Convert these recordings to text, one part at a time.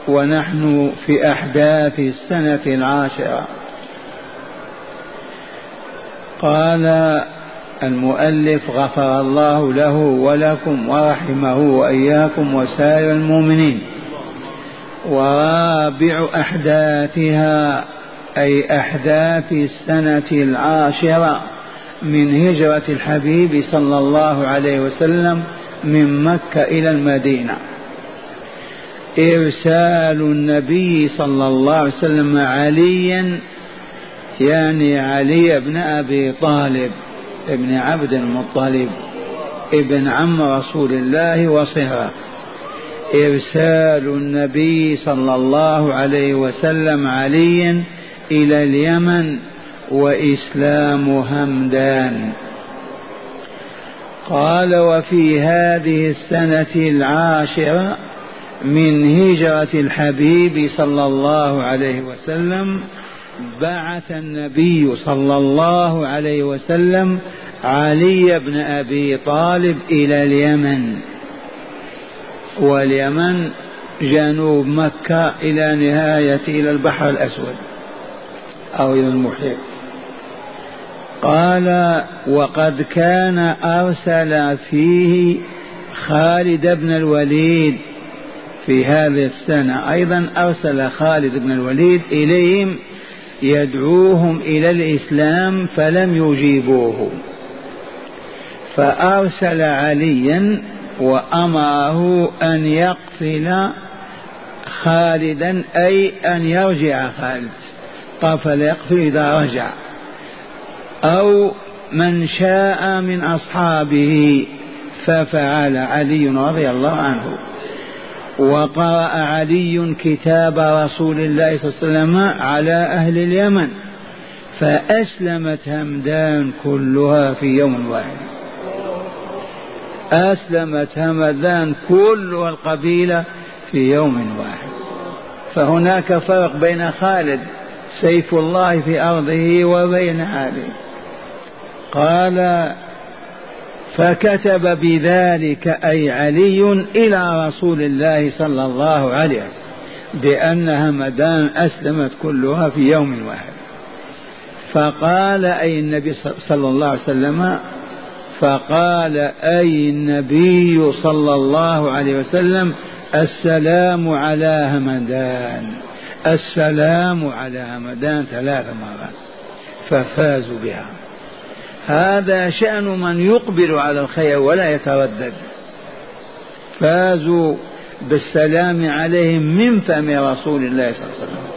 ونحن في أحداث السنة العاشرة. قال المؤلف غفر الله له ولكم ورحمه وإياكم وسائر المؤمنين. ورابع أحداثها أي أحداث السنة العاشرة من هجرة الحبيب صلى الله عليه وسلم من مكة إلى المدينة إرسال النبي صلى الله عليه وسلم عليا، يعني علي بن أبي طالب ابن عبد المطلب ابن عم رسول الله وصهره، إرسال النبي صلى الله عليه وسلم عليا إلى اليمن وإسلام همدان. قال وفي هذه السنة العاشرة من هجرة الحبيب صلى الله عليه وسلم بعث النبي صلى الله عليه وسلم علي بن أبي طالب إلى اليمن، واليمن جنوب مكة إلى نهاية إلى البحر الأسود أو إلى المحيط. قال وقد كان أرسل فيه خالد بن الوليد في هذه السنة، أيضا أرسل خالد بن الوليد إليهم يدعوهم إلى الإسلام فلم يجيبوه، فأرسل عليا وأمره أن يقتل خالدا، أي أن يرجع خالد، قال فليقتل إذا رجع، أو من شاء من أصحابه، ففعل علي رضي الله عنه. وقرأ علي كتاب رسول الله صلى الله عليه وسلم على أهل اليمن، فأسلمت همدان كلها في يوم واحد، أسلمت همدان كلها القبيلة في يوم واحد. فهناك فرق بين خالد سيف الله في أرضه وبين علي. قال فكتب بذلك أي علي إلى رسول الله صلى الله عليه وسلم بأن همدان أسلمت كلها في يوم واحد. فقال أي النبي صلى الله عليه وسلم، فقال أي النبي صلى الله عليه وسلم السلام على همدان، السلام على همدان 3 مرات، ففازوا بها. هذا شأن من يقبل على الخير ولا يتردد، فازوا بالسلام عليهم من فم رسول الله صلى الله عليه وسلم.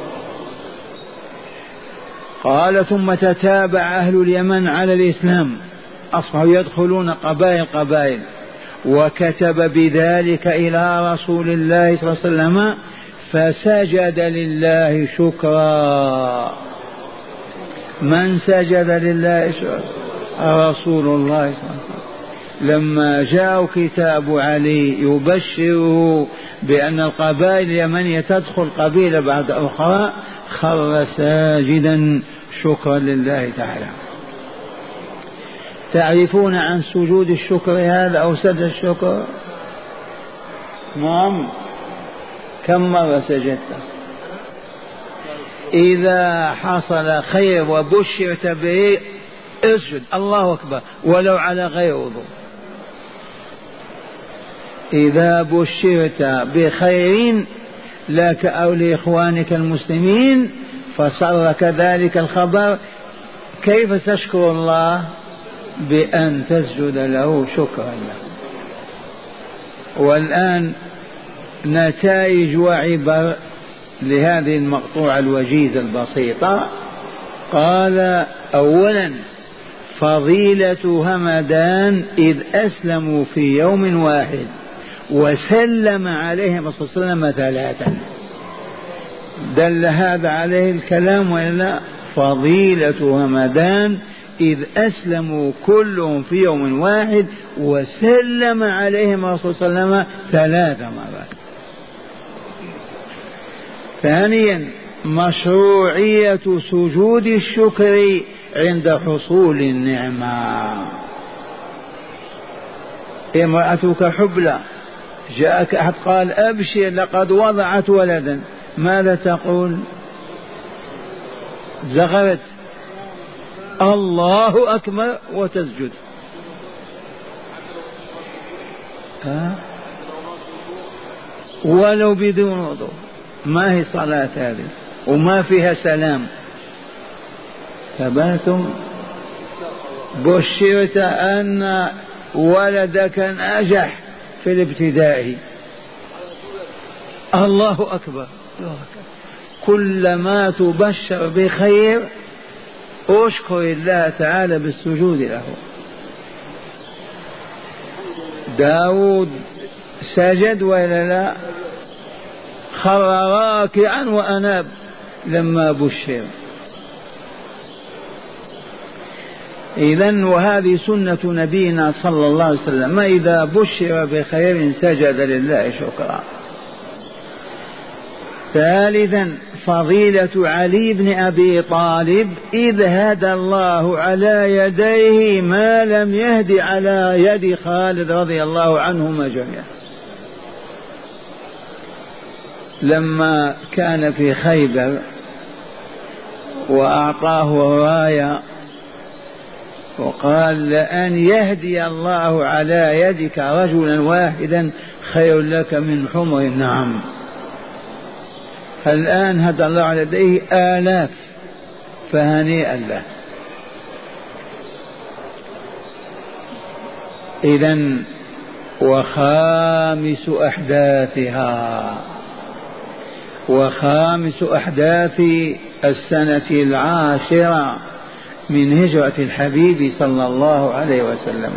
قال ثم تتابع أهل اليمن على الإسلام، أصبحوا يدخلون قبائل، وكتب بذلك إلى رسول الله صلى الله عليه وسلم، فسجد لله شكرا. من سجد لله شكرا؟ رسول الله صلى الله عليه وسلم. لما جاء كتاب علي يبشره بأن القبائل اليمنية تدخل قبيلة بعد أخرى، خر ساجدا شكرا لله تعالى. تعرفون عن سجود الشكر هذا أو سجد الشكر؟ نعم. كم مرة سجدت؟ إذا حصل خير وبشرت به اسجد الله أكبر ولو على غير وضوء. إذا بشرت بخير لك أو لإخوانك المسلمين فصرك ذلك الخبر، كيف تشكر الله؟ بأن تسجد له شكرا له. والآن نتائج وعبر لهذه المقطوعة الوجيزة البسيطة. قال أولا فضيلة همدان إذ أسلموا في يوم واحد وسلم عليهم صلى الله عليه وسلم 3. دل هذا عليه الكلام وإلا؟ فضيلة همدان إذ أسلموا كلهم في يوم واحد وسلم عليهم الرسول صلى الله عليه وسلم 3 مرات. ثانيا مشروعية سجود الشكر عند حصول النعمة. امرأتك حبلى جاءك أحد قال أبشر لقد وضعت ولدا، ماذا تقول؟ زغرت الله أكبر وتسجد. ولو بدون وضوء، ما هي صلاة هذه وما فيها سلام. فباتم بشرت أن ولدك نجح في الابتدائي. الله أكبر. كلما تبشر بخير أشكر الله تعالى بالسجود له. داود سجد ولا لا؟ خر راكعا وأناب لما بشر. إذن وهذه سنة نبينا صلى الله عليه وسلم، ما إذا بشر بخير سجد لله شكرا. ثالثا فضيلة علي بن أبي طالب، إذ هدى الله على يديه ما لم يهد على يد خالد رضي الله عنهما جميعا. لما كان في خيبر وأعطاه راية وقال لأن يهدي الله على يدك رجلا واحدا خير لك من حمر النعم. الآن هدى الله على يديه آلاف، فهنيئا له. إذن وخامس أحداث السنة 10 من هجرة الحبيب صلى الله عليه وسلم،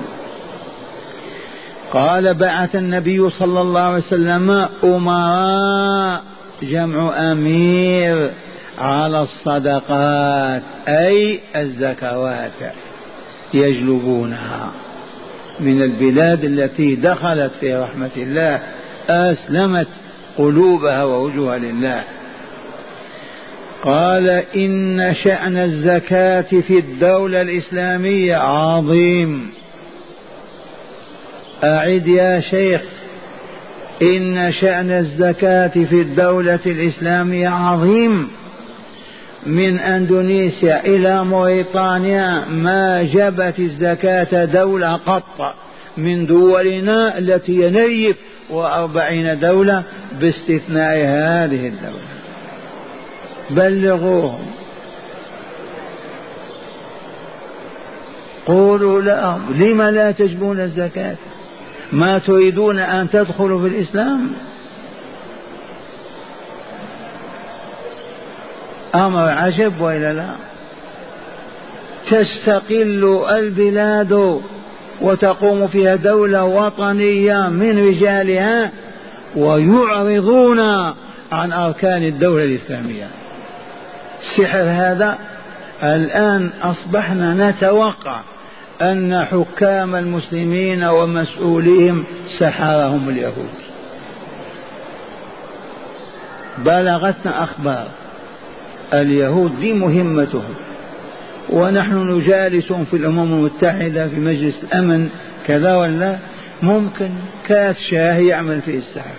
قال بعث النبي صلى الله عليه وسلم أمراء، جمع أمير، على الصدقات أي الزكوات، يجلبونها من البلاد التي دخلت في رحمة الله، أسلمت قلوبها ووجوهها لله. قال إن شأن الزكاة في الدولة الإسلامية عظيم. أعد يا شيخ، إن شأن الزكاة في الدولة الإسلامية عظيم. من أندونيسيا إلى موريطانيا ما جبت الزكاة دولة قط من دولنا التي ينيف 40 دولة باستثناء هذه الدولة. بلغوهم، قولوا لهم لم لا تجبون الزكاة؟ ما تريدون أن تدخلوا في الإسلام؟ أمر عجب وإلا لا؟ تستقل البلاد وتقوم فيها دولة وطنية من رجالها ويعرضون عن أركان الدولة الإسلامية. سحر هذا. الآن أصبحنا نتوقع أن حكام المسلمين ومسؤوليهم سحرهم اليهود. بلغتنا أخبار اليهود دي مهمتهم، ونحن نجالسهم في الأمم المتحدة في مجلس الأمن كذا ولا ممكن كاس شاهي يعمل فيه السحر.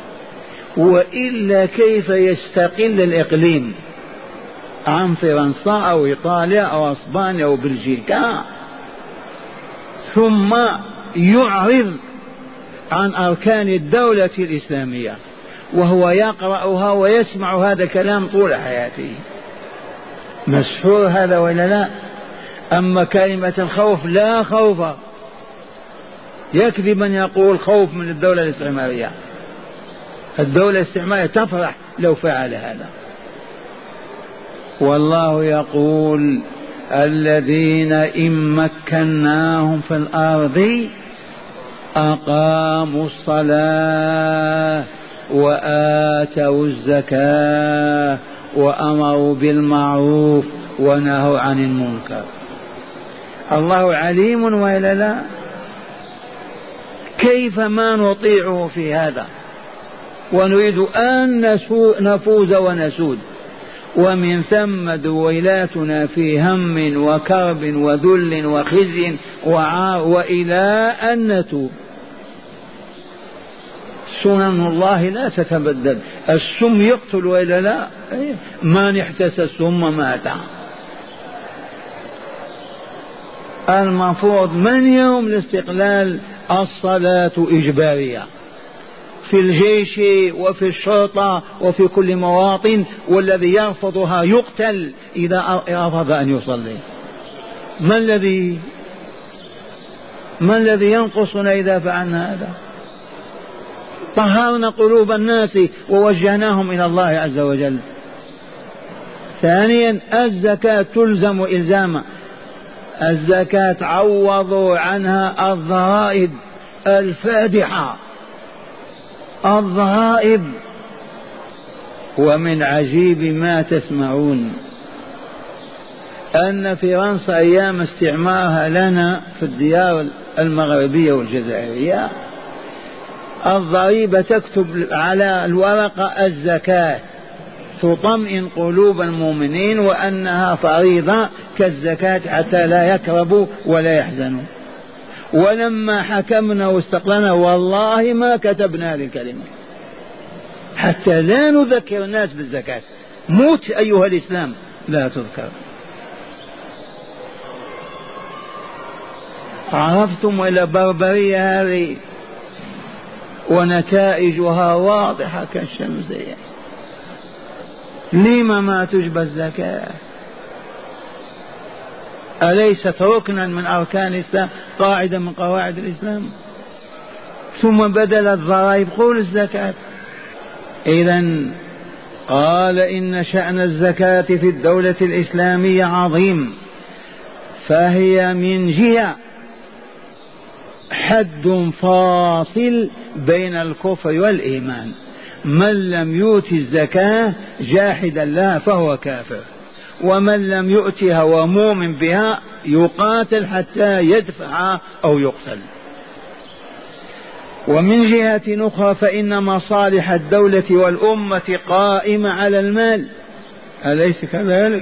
وإلا كيف يستقل الإقليم عن فرنسا أو إيطاليا أو أسبانيا أو بلجيكا ثم يعرض عن أركان الدولة الإسلامية وهو يقرأها ويسمع هذا الكلام طول حياته؟ مسحور هذا ولا لا؟ أما كلمة الخوف لا خوف، يكذب من يقول خوف من الدولة الاستعمارية. الدولة الاستعمارية تفرح لو فعل هذا. والله يقول الذين إن مكناهم في الأرض أقاموا الصلاة وآتوا الزكاة وأمروا بالمعروف ونهوا عن المنكر. الله عليم وإلا لا؟ كيف ما نطيعه في هذا ونريد أن نفوز ونسود؟ ومن ثم دويلاتنا في هم وكرب وذل وخزي وعار وإلى أن نتوب. سنن الله لا تتبدل. السم يقتل وإلا لا؟ من احتسى السم مات. المفروض من يوم الاستقلال الصلاة إجبارية في الجيش وفي الشرطة وفي كل مواطن، والذي يرفضها يقتل إذا رفض أن يصلي. ما الذي ينقصنا إذا فعلنا هذا؟ طهرنا قلوب الناس ووجهناهم إلى الله عز وجل. ثانيا الزكاة تلزم إلزاما. الزكاة عوضوا عنها الضرائب الفادحة، الضرائب. ومن عجيب ما تسمعون أن فرنسا أيام استعمارها لنا في الديار المغربية والجزائرية الضريبة تكتب على الورقة الزكاة، تطمئن قلوب المؤمنين وأنها فريضة كالزكاة حتى لا يكربوا ولا يحزنوا. ولما حكمنا واستقلنا والله ما كتبنا للكلمة حتى لا نذكر الناس بالزكاة. موت أيها الإسلام لا تذكر. عرفتم إلى بربرية هذه ونتائجها واضحة كالشمس. لما ما تجبى الزكاة؟ أليست ركنا من أركان الإسلام، قاعدة من قواعد الإسلام؟ ثم بدل الضرائب قول الزكاة. إذن قال إن شأن الزكاة في الدولة الإسلامية عظيم، فهي من جهة حد فاصل بين الكفر والإيمان. من لم يؤت الزكاة جاحدا لها فهو كافر، ومن لم يؤتها ومؤمن بها يقاتل حتى يدفع أو يقتل. ومن جهة أخرى فإن مصالح الدولة والأمة قائمة على المال، أليس كذلك؟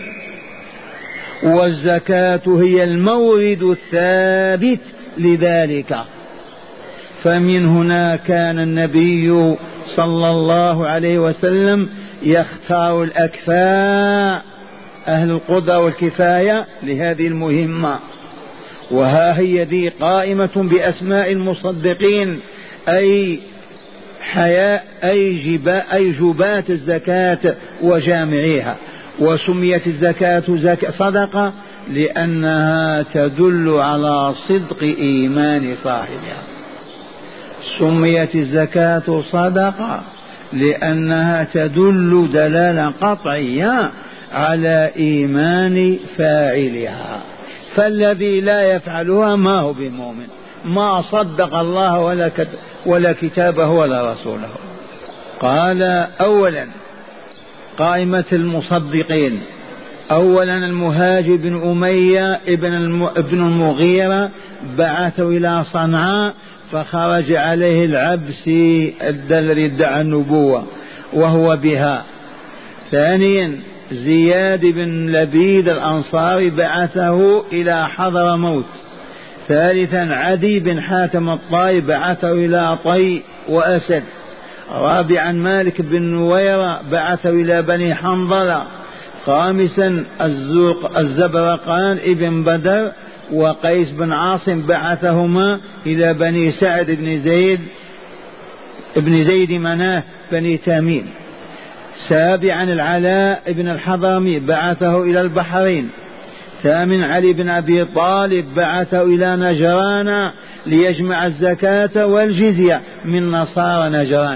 والزكاة هي المورد الثابت لذلك. فمن هنا كان النبي صلى الله عليه وسلم يختار الأكفاء أهل القدرة والكفاية لهذه المهمة. وها هي ذي قائمة بأسماء المصدقين أي جبات الزكاة وجامعيها. وسميت الزكاة صدقة لأنها تدل على صدق إيمان صاحبها. سميت الزكاة صدقة لأنها تدل دلالة قطعية على إيمان فاعلها. فالذي لا يفعلها ما هو بمؤمن، ما صدق الله ولا كتابه ولا رسوله. قال أولا قائمة المصدقين. أولا المهاجر بن أمية ابن المغيرة بعثه إلى صنعاء فخرج عليه العبسي الذي ادعى النبوة وهو بها. ثانيا زياد بن لبيد الأنصاري بعثه إلى حضرموت. ثالثا عدي بن حاتم الطائي بعثه إلى طي وأسد. رابعا مالك بن نويرة بعثه إلى بني حنظلة. خامسا الزبرقان ابن بدر وقيس بن عاصم بعثهما إلى بني سعد بن زيد مناه بني تميم. سابعا العلاء بن الحضرمي بعثه إلى البحرين. ثامن علي بن أبي طالب بعثه إلى نجران ليجمع الزكاة والجزية من نصارى نجران.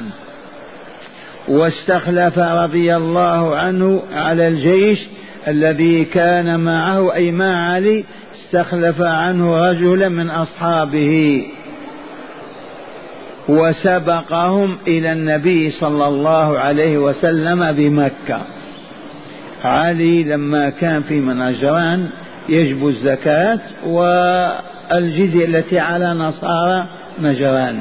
واستخلف رضي الله عنه على الجيش الذي كان معه أي مع علي، استخلف عنه رجلا من أصحابه وسبقهم إلى النبي صلى الله عليه وسلم بمكة. علي لما كان في نجران يجب الزكاة والجزية التي على نصارى نجران،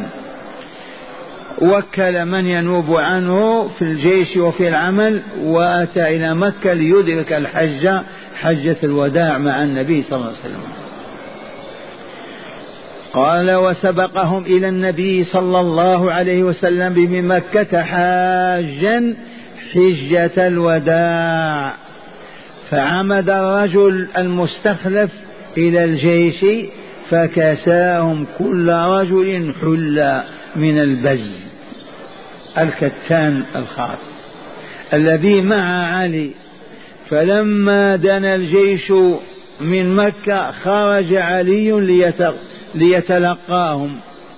وكل من ينوب عنه في الجيش وفي العمل، وأتى إلى مكة ليدرك حجة الوداع مع النبي صلى الله عليه وسلم. قال وسبقهم إلى النبي صلى الله عليه وسلم بمكة حاجا حجة الوداع، فعمد الرجل المستخلف إلى الجيش فكساهم كل رجل حلة من البز الكتان الخاص الذي مع علي. فلما دنا الجيش من مكة خرج علي ليتلقاهم،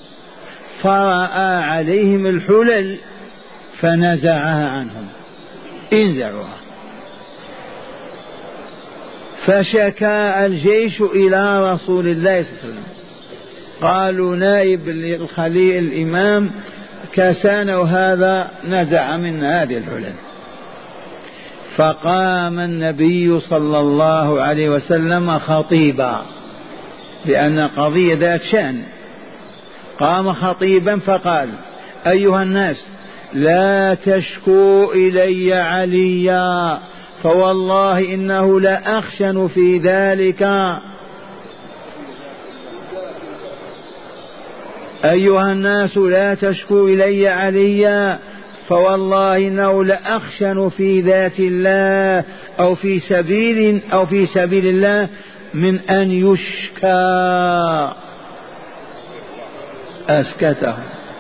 فرأى عليهم الحلل فنزعها عنهم، انزعوها. فشكى الجيش إلى رسول الله صلى الله عليه وسلم، قالوا نائب الخليل الإمام كسان وهذا نزع من هذه الحلل. فقام النبي صلى الله عليه وسلم خطيبا، لأن قضية ذات شأن، قام خطيبا فقال أيها الناس لا تشكوا إلي عليا فوالله إنه لأخشن في ذلك. أيها الناس لا تشكوا إلي عليا فوالله إنه لأخشن في ذات الله أو في سبيل الله من أن يشكى. أسكته.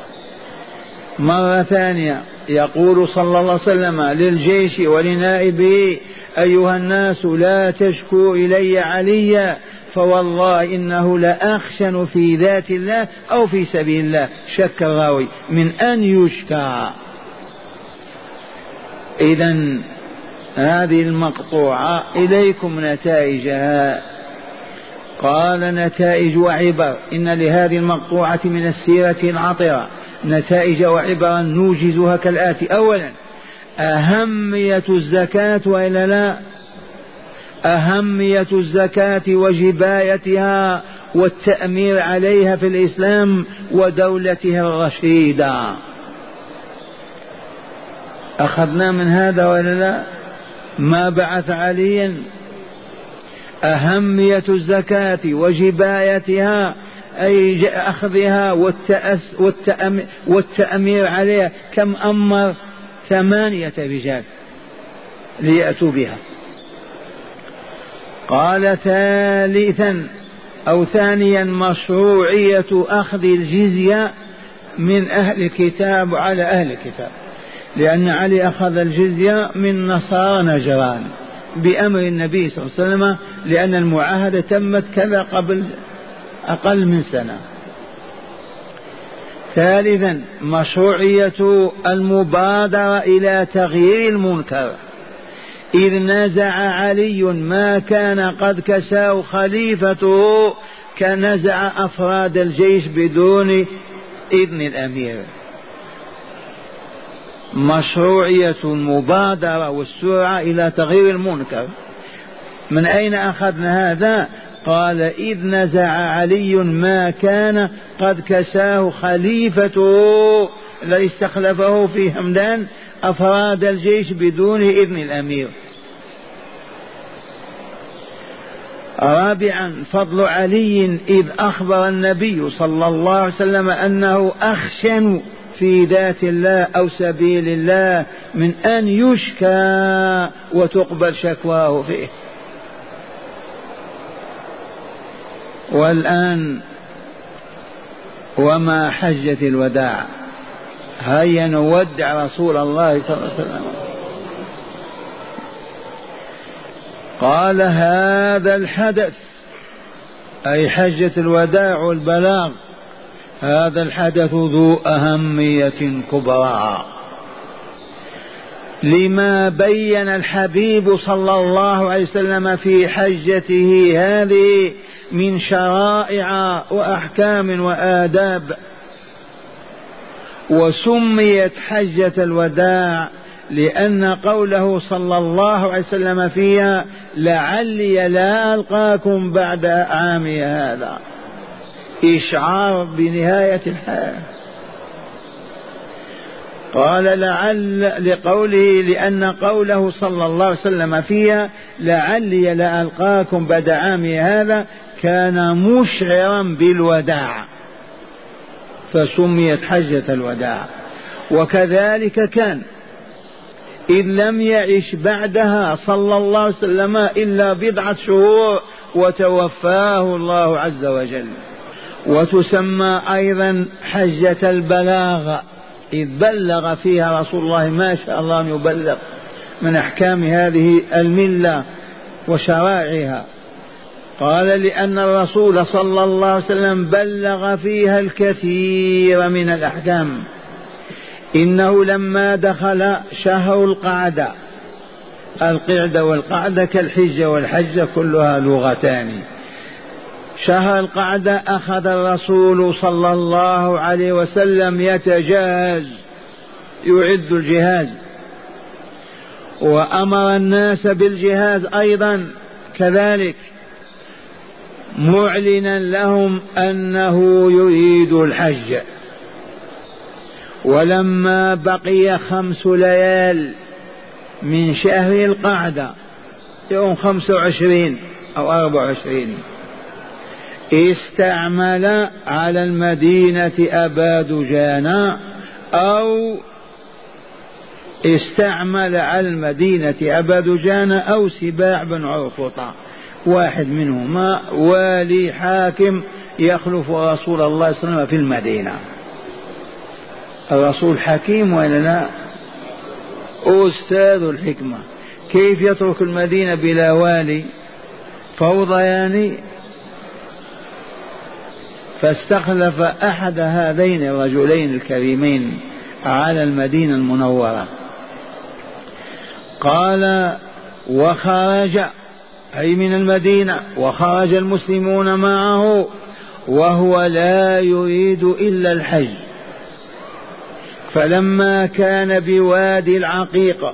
مرة ثانية يقول صلى الله عليه وسلم للجيش ولنائبه أيها الناس لا تشكوا إلي عليا فوالله إنه لأخشن في ذات الله أو في سبيل الله، شك الراوي، من أن يشكى. إذن هذه المقطوعة إليكم نتائجها. قال نتائج وعبر، إن لهذه المقطوعة من السيرة العطرة نتائج وعبرا نوجزها كالآتي. أولا أهمية الزكاة وإلا لا، أهمية الزكاة وجبايتها والتأمير عليها في الإسلام ودولتها الرشيدة. أخذنا من هذا ولا لا؟ ما بعث عليا أهمية الزكاة وجبايتها أي أخذها والتأمير عليها. كم أمر؟ 8 رجال ليأتوا بها. قال ثانيا مشروعية أخذ الجزية من أهل الكتاب على أهل الكتاب، لأن علي أخذ الجزية من نصارى نجران بأمر النبي صلى الله عليه وسلم، لأن المعاهدة تمت كذا قبل أقل من سنة. ثالثا مشروعية المبادرة إلى تغيير المنكر، إذ نزع علي ما كان قد كساه خليفته كنزع أفراد الجيش بدون إذن الأمير. مشروعية المبادرة والسرعة إلى تغيير المنكر. من أين أخذنا هذا؟ قال إذ نزع علي ما كان قد كساه خليفته الذي استخلفه في همدان أفراد الجيش بدون إذن الأمير. رابعا فضل علي إذ أخبر النبي صلى الله عليه وسلم أنه أخشن في ذات الله أو سبيل الله من أن يشكى وتقبل شكواه فيه. والآن وما حجة الوداع، هيا نودع رسول الله صلى الله عليه وسلم. قال هذا الحدث أي حجة الوداع والبلاغ، هذا الحدث ذو أهمية كبرى لما بين الحبيب صلى الله عليه وسلم في حجته هذه من شرائع وأحكام وآداب. وسميت حجة الوداع لأن قوله صلى الله عليه وسلم فيها لعلي لا ألقاكم بعد عامي هذا إشعار بنهاية الحياة. قال لعل لقوله لأن قوله صلى الله عليه وسلم فيها لعلي لا ألقاكم بعد عامي هذا كان مشعرا بالوداع، فسميت حجة الوداع. وكذلك كان إذ لم يعش بعدها صلى الله عليه وسلم إلا بضعة شهور وتوفاه الله عز وجل. وتسمى أيضا حجة البلاغ، إذ بلغ فيها رسول الله ما شاء الله أن يبلغ من أحكام هذه الملة وشرائعها. قال لأن الرسول صلى الله عليه وسلم بلغ فيها الكثير من الأحكام. إنه لما دخل شهر القعدة، القعدة والقعدة كالحجة والحجة كلها لغتان، شهر القعدة أخذ الرسول صلى الله عليه وسلم يتجهز، يعد الجهاز، وأمر الناس بالجهاز أيضا كذلك، معلنا لهم أنه يريد الحج. ولما بقي 5 ليال من شهر القعدة، يوم 25 أو 24، استعمل على المدينة أبا دجانة، أو استعمل على المدينة أبا دجانة أو سباع بن عرفطة، واحد منهما والي حاكم يخلف رسول الله صلى الله عليه وسلم في المدينة. الرسول حكيم ولا لا؟ أستاذ الحكمة، كيف يترك المدينة بلا والي؟ فوضى يعني. فاستخلف أحد هذين الرجلين الكريمين على المدينة المنورة. قال وخرج أي من المدينة، وخرج المسلمون معه وهو لا يريد إلا الحج. فلما كان بوادي العقيقة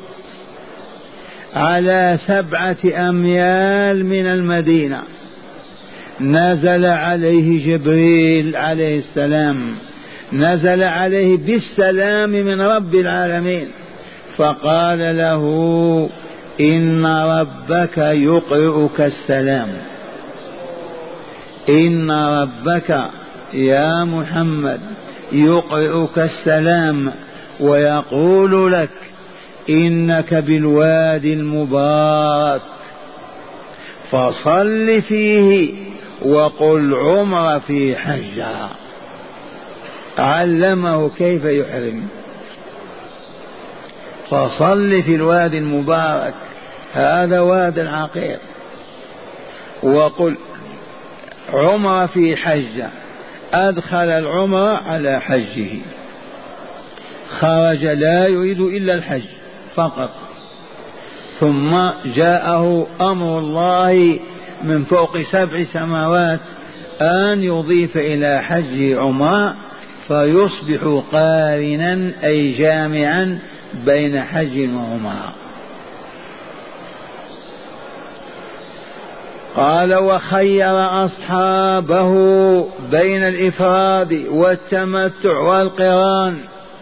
على 7 أميال من المدينة، نزل عليه جبريل عليه السلام، نزل عليه بالسلام من رب العالمين، فقال له إن ربك يقرئك السلام، إن ربك يا محمد يقرئك السلام ويقول لك إنك بالوادي المبارك فصل فيه وقل عمر في حجة. علمه كيف يحرم. فصل في الوادي المبارك، هذا وادي العقيق، وقل عمر في حجة. أدخل العمر على حجه، خرج لا يريد إلا الحج فقط. ثم جاءه أمر الله من فوق 7 سماوات أن يضيف إلى حج عمر، فيصبح قارنا أي جامعا بين حج وعمر. قال وخير أصحابه بين الإفراد والتمتع والقران.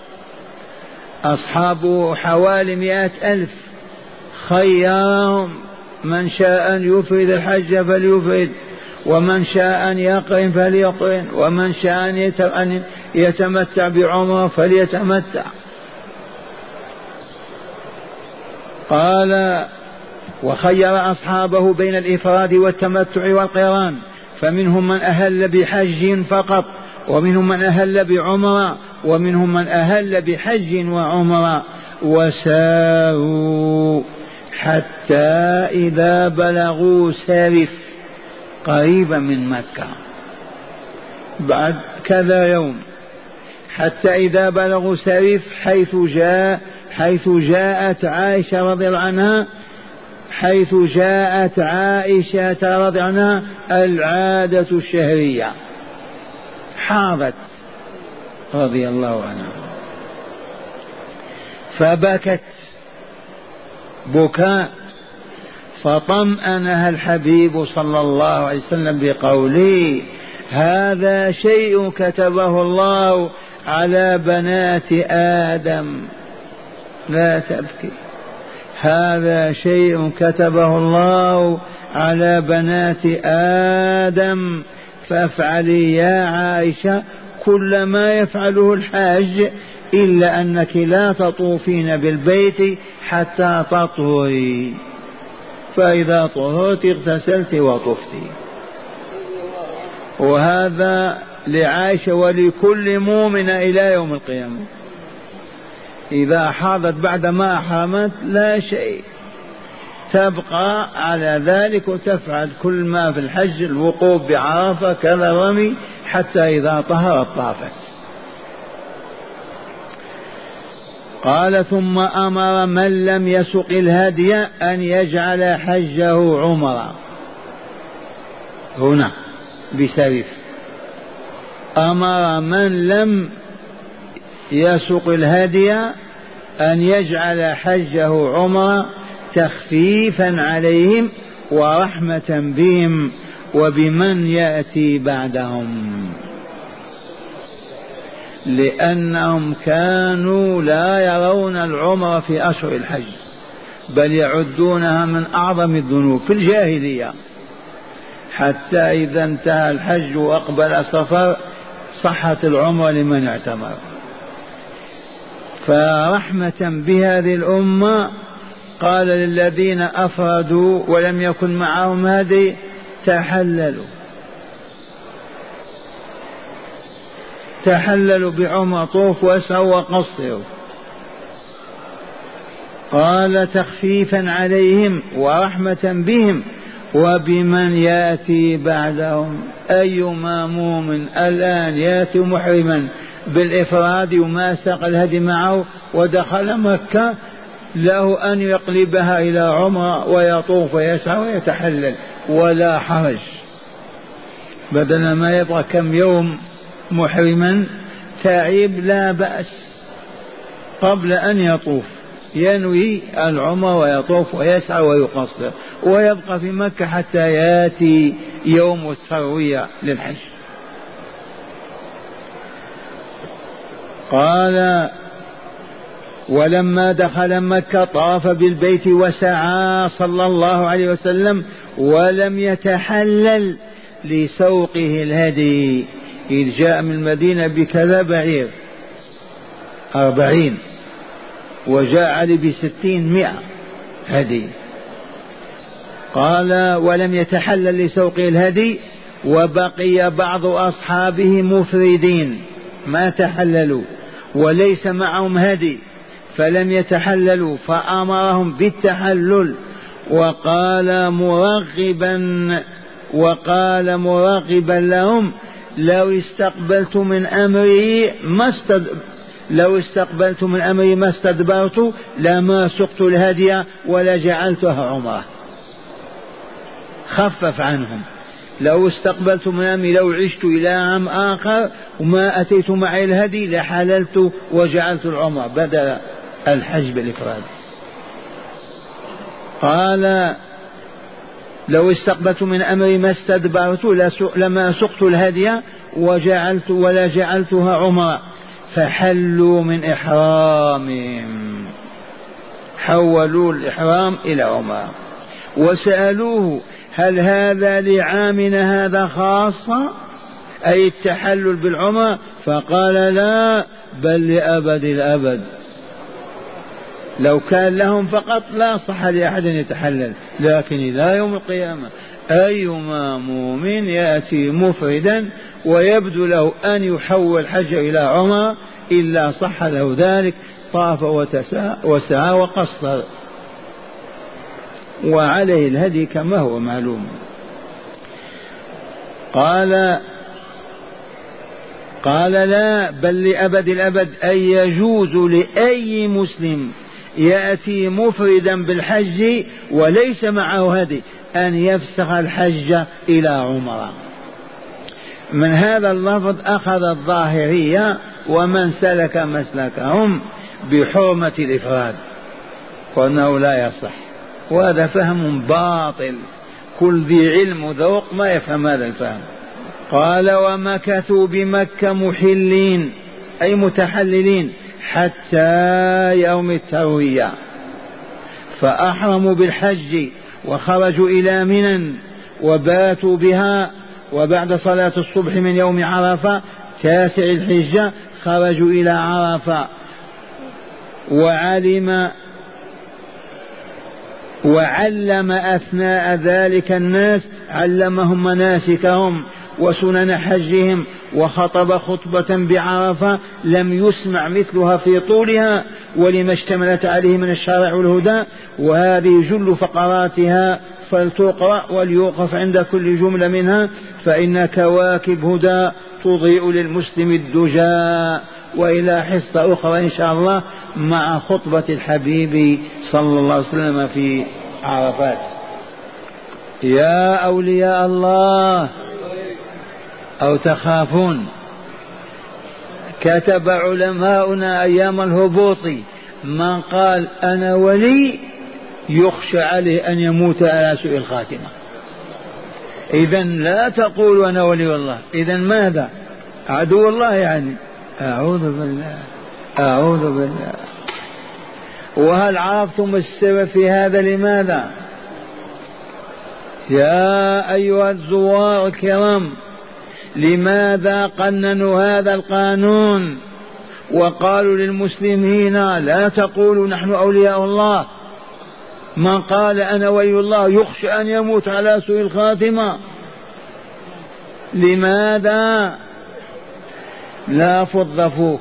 أصحابه حوالي 100,000، خيرهم من شاء أن يفرد الحج فليفرد، ومن شاء أن يقرن فليقرن، ومن شاء أن يتمتع بعمره فليتمتع. قال وخير أصحابه بين الإفراد والتمتع والقران، فمنهم من أهل بحج فقط، ومنهم من أهل بعمرة، ومنهم من أهل بحج وعمرة. وساروا حتى إذا بلغوا سارف قريبا من مكة بعد كذا يوم، حتى إذا بلغوا سارف حيث جاءت عائشة رضي الله عنها، حيث جاءت عائشة رضي الله عنها العادة الشهرية، حاضت رضي الله عنها فبكت بكاء، فطمأنها الحبيب صلى الله عليه وسلم بقوله هذا شيء كتبه الله على بنات آدم لا تبكي، هذا شيء كتبه الله على بنات آدم فافعلي يا عائشة كل ما يفعله الحاج، إلا أنك لا تطوفين بالبيت حتى تطهري، فإذا طهرت اغتسلت وطفت. وهذا لعائشة ولكل مؤمن إلى يوم القيامة. إذا حاضت بعد ما أحرمت لا شيء، تبقى على ذلك وتفعل كل ما في الحج، الوقوف بعرفة كذا رمي، حتى إذا طهرت طافت. قال ثم أمر من لم يسق الهدي أن يجعل حجه عمرة. هنا بسرف أمر من لم يسق الهدي أن يجعل حجه عمرة تخفيفا عليهم ورحمة بهم وبمن يأتي بعدهم، لأنهم كانوا لا يرون العمرة في أشهر الحج، بل يعدونها من أعظم الذنوب في الجاهلية، حتى إذا انتهى الحج وأقبل صفر صحت العمرة لمن اعتمر. فرحمة بهذه الأمة قال للذين أفردوا ولم يكن معهم هدي تحللوا بعمرة، طوف واسعوا وقصروا. قال تخفيفا عليهم ورحمة بهم وبمن يأتي بعدهم. أيما مؤمن الآن يأتي محرما بالإفراد وما ساق الهدي معه ودخل مكة، له أن يقلبها إلى عمرة ويطوف ويسعى ويتحلل ولا حرج، بدل ما يبقى كم يوم محرما تعيب لا بأس، قبل أن يطوف ينوي العمرة ويطوف ويسعى ويقصر ويبقى في مكة حتى يأتي يوم التروية للحج. قال ولما دخل مكة طاف بالبيت وسعى صلى الله عليه وسلم ولم يتحلل لسوقه الهدي، إذ جاء من المدينة بكذا بعير 40 وجاء علي ب60 100 هدي. قال ولم يتحلل لسوقه الهدي وبقي بعض أصحابه مفردين ما تحللوا وليس معهم هدي فلم يتحللوا، فأمرهم بالتحلل وقال مرغبا لهم لو استقبلت من أمري ما استدبرت لما سقت الهدي ولا جعلتها عمرة. خفف عنهم، لو استقبلت من أمري لو عشت إلى عام آخر وما أتيت معي الهدي لحللت وجعلت العمرة بدل الحج بالإفراد. قال لو استقبلت من أمري ما استدبرت لما سقت الهدي ولا جعلتها عمرة، فحلوا من إحرامهم، حولوا الإحرام إلى عمرة. وسألوه هل هذا لعامنا هذا خاصة أي التحلل بالعمرة؟ فقال لا، بل لأبد الأبد. لو كان لهم فقط لا صح لأحد يتحلل، لكن إلى يوم القيامة أيما مؤمن يأتي مفردا ويبدو له أن يحول الحج إلى عمرة إلا صح له ذلك، طاف وسعى وقصر وعليه الهدي كما هو معلوم. قال لا، بل لأبد الأبد، أي يجوز لأي مسلم يأتي مفردا بالحج وليس معه هدي أن يفسخ الحج إلى عمرة. من هذا اللفظ أخذ الظاهرية ومن سلك مسلكهم بحرمة الإفراد وأنه لا يصح، وهذا فهم باطل، كل ذي علم وذوق ما يفهم هذا الفهم. قال ومكثوا بمكة محلين أي متحللين حتى يوم التروية، فأحرموا بالحج وخرجوا إلى منى وباتوا بها، وبعد صلاة الصبح من يوم عرفة 9 الحجة خرجوا إلى عرفة، وعلم أثناء ذلك الناس، علمهم مناسكهم وسنن حجهم، وخطب خطبة بعرفة لم يسمع مثلها في طولها ولما اشتملت عليه من الشرع والهدى. وهذه جل فقراتها فلتقرأ وليوقف عند كل جملة منها، فإن كواكب هدى تضيء للمسلم الدجى. وإلى حصة أخرى إن شاء الله مع خطبة الحبيب صلى الله عليه وسلم في عرفات. يا أولياء الله، أو تخافون، كتب علماؤنا أيام الهبوط من قال أنا ولي يخشى عليه أن يموت على سوء الخاتمة. إذن لا تقول أنا ولي الله، إذن ماذا؟ عدو الله يعني. أعوذ بالله، أعوذ بالله. وهل عرفتم السبب في هذا؟ لماذا؟ يا أيها الزوار الكرام، لماذا قننوا هذا القانون وقالوا للمسلمين لا تقولوا نحن أولياء الله؟ من قال أنا ولي الله يخشى أن يموت على سوء الخاتمة. لماذا؟ لا فض فوك.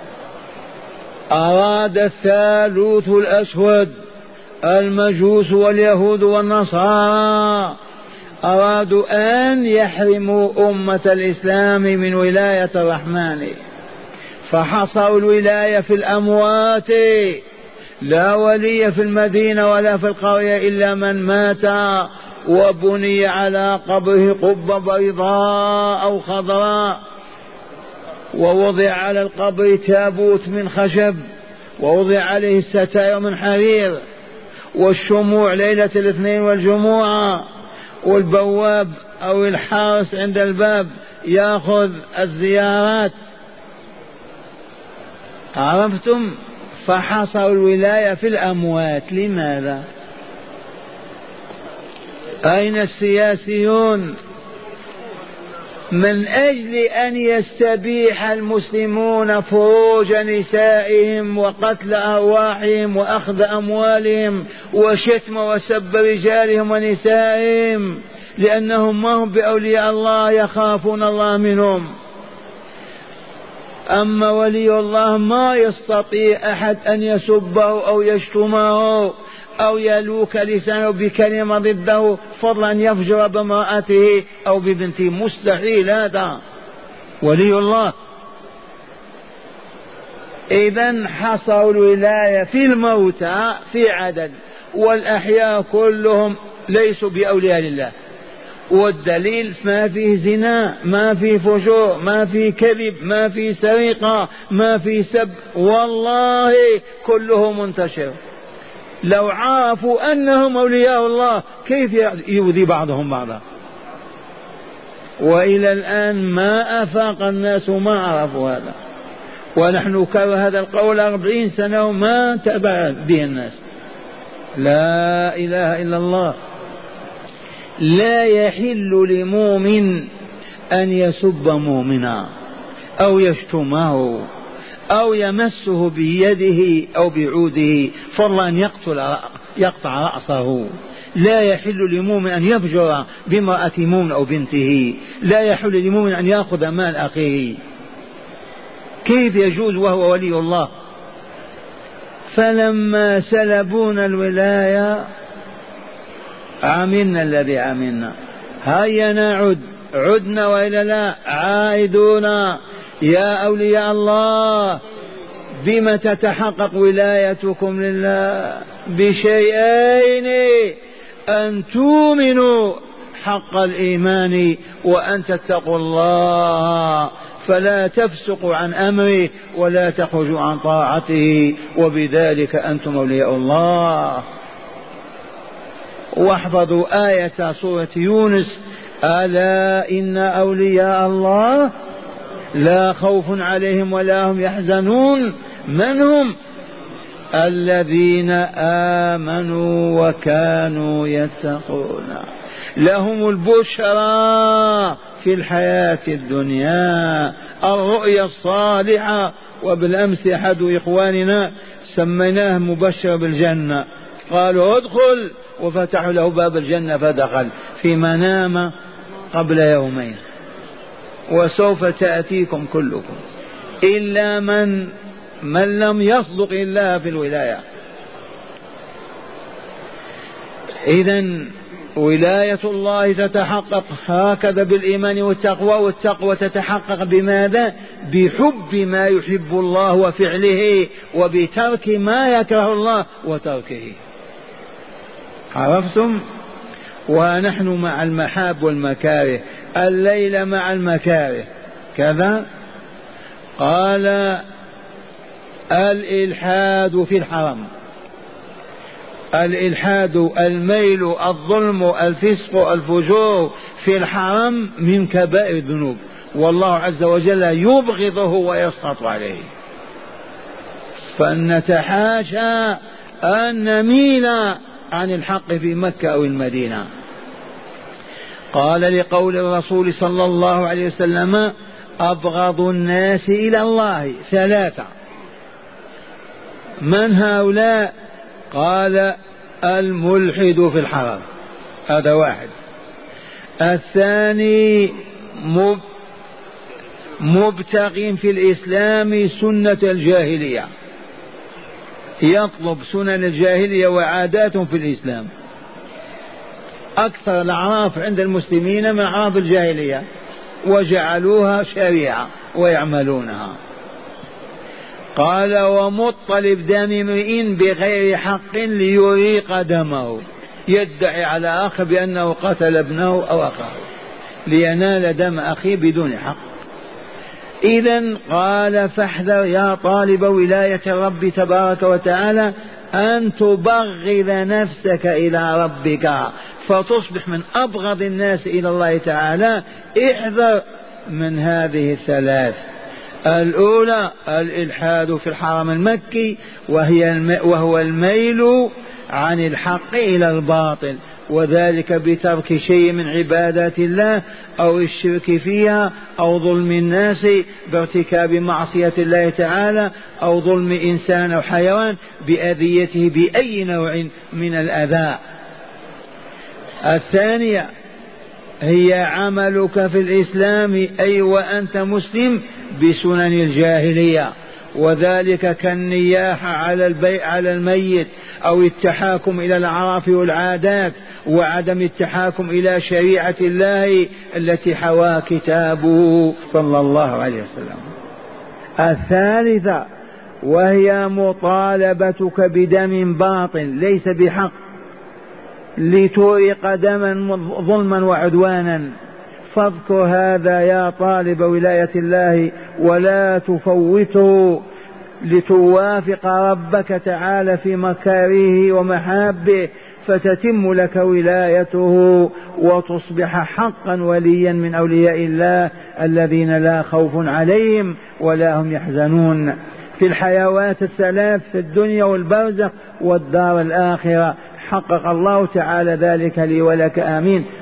أراد الثالوث الأسود، المجوس واليهود والنصارى، أرادوا أن يحرموا أمة الإسلام من ولاية الرحمن، فحصروا الولاية في الأموات. لا ولي في المدينة ولا في القرية إلا من مات وبني على قبره قبة بيضاء أو خضراء، ووضع على القبر تابوت من خشب، ووضع عليه الستائر من حرير، والشموع ليلة الاثنين والجمعة، والبواب أو الحارس عند الباب يأخذ الزيارات. عرفتم؟ فحصروا الولاية في الأموات. لماذا؟ أين السياسيون؟ من أجل أن يستبيح المسلمون فروج نسائهم وقتل أرواحهم وأخذ أموالهم وشتم وسب رجالهم ونسائهم، لأنهم ما هم بأولياء الله، يخافون الله منهم. أما ولي الله ما يستطيع أحد أن يسبه أو يشتمه أو يلوك لسانه بكلمة ضده، فضلا أن يفجر بامرأته أو ببنته، مستحيل هذا ولي الله. إذن حصروا الولاية في الموتى في عدد، والأحياء كلهم ليسوا بأولياء لله. والدليل ما فيه زنا، ما فيه فجور، ما فيه كذب، ما فيه سرقة، ما فيه سب، والله كله منتشر. لو عرفوا أنهم أولياء الله كيف يؤذي بعضهم بعضا؟ وإلى الآن ما أفاق الناس، ما عرفوا هذا، ونحن كرر هذا القول 40 سنة وما تبع به الناس. لا إله إلا الله. لا يحل لمؤمن أن يسب مؤمنا أو يشتمه أو يمسه بيده أو بعوده، فضلا أن يقطع رأسه. لا يحل لمؤمن أن يفجر بامرأة مؤمن أو بنته. لا يحل لمؤمن أن يأخذ مال أخيه. كيف يجوز وهو ولي الله؟ فلما سلبونا الولاية عملنا الذي عملنا. هيا نعد، عدنا وإلا لا عائدون. يا أولياء الله، بما تتحقق ولايتكم لله؟ بشيئين: أن تؤمنوا حق الإيمان، وأن تتقوا الله فلا تفسقوا عن أمره ولا تخرجوا عن طاعته، وبذلك أنتم أولياء الله. واحفظوا آية سورة يونس: ألا إن أولياء الله لا خوف عليهم ولا هم يحزنون. من هم؟ الذين آمنوا وكانوا يتقون، لهم البشرى في الحياة الدنيا الرؤيا الصالحة. وبالأمس أحد إخواننا سميناه مبشر بالجنة، قالوا ادخل، وفتحوا له باب الجنة فدخل في منام قبل يومين. وسوف تأتيكم كلكم إلا من لم يصدق الله في الولاية. إذن ولاية الله تتحقق هكذا بالإيمان والتقوى، والتقوى تتحقق بماذا؟ بحب ما يحب الله وفعله، وبترك ما يكره الله وتركه. عرفتم؟ ونحن مع المحاب والمكاره، الليل مع المكاره كذا. قال الإلحاد في الحرام، الإلحاد الميل الظلم الفسق الفجور في الحرام من كبائر الذنوب، والله عز وجل يبغضه ويسخط عليه. فلنتحاشى أن نميل عن الحق في مكة أو المدينة. قال لقول الرسول صلى الله عليه وسلم أبغض الناس إلى الله ثلاثة. من هؤلاء؟ قال الملحد في الحرام، هذا واحد. الثاني مبتغ في الإسلام سنة الجاهلية، يطلب سنن الجاهلية وعادات في الإسلام. أكثر الأعراف عند المسلمين من أعراف الجاهلية وجعلوها شريعة ويعملونها. قال ومطلب دم امرئ بغير حق ليريق دمه، يدعي على أخ بأنه قتل ابنه أو أخاه لينال دم أخيه بدون حق. إذن قال فاحذر يا طالب ولاية الرب تبارك وتعالى أن تبغض نفسك إلى ربك فتصبح من أبغض الناس إلى الله تعالى. احذر من هذه الثلاث. الأولى الإلحاد في الحرم المكي، وهو الميل عن الحق إلى الباطل، وذلك بترك شيء من عبادات الله أو الشرك فيها أو ظلم الناس بارتكاب معصية الله تعالى أو ظلم إنسان أو حيوان بأذيته بأي نوع من الأذى. الثانية هي عملك في الإسلام أي وأنت مسلم بسنن الجاهلية، وذلك كالنياحة على الميت أو التحاكم إلى الأعراف والعادات وعدم التحاكم إلى شريعة الله التي حوى كتابه صلى الله عليه وسلم. الثالثة وهي مطالبتك بدم باطل ليس بحق لتورق دما ظلما وعدوانا. فاذكر هذا يا طالب ولاية الله ولا تفوته لتوافق ربك تعالى في مكاره ومحابه فتتم لك ولايته وتصبح حقا وليا من أولياء الله الذين لا خوف عليهم ولا هم يحزنون في الحيوات الثلاث في الدنيا والبرزخ والدار الآخرة. حقق الله تعالى ذلك لي ولك آمين.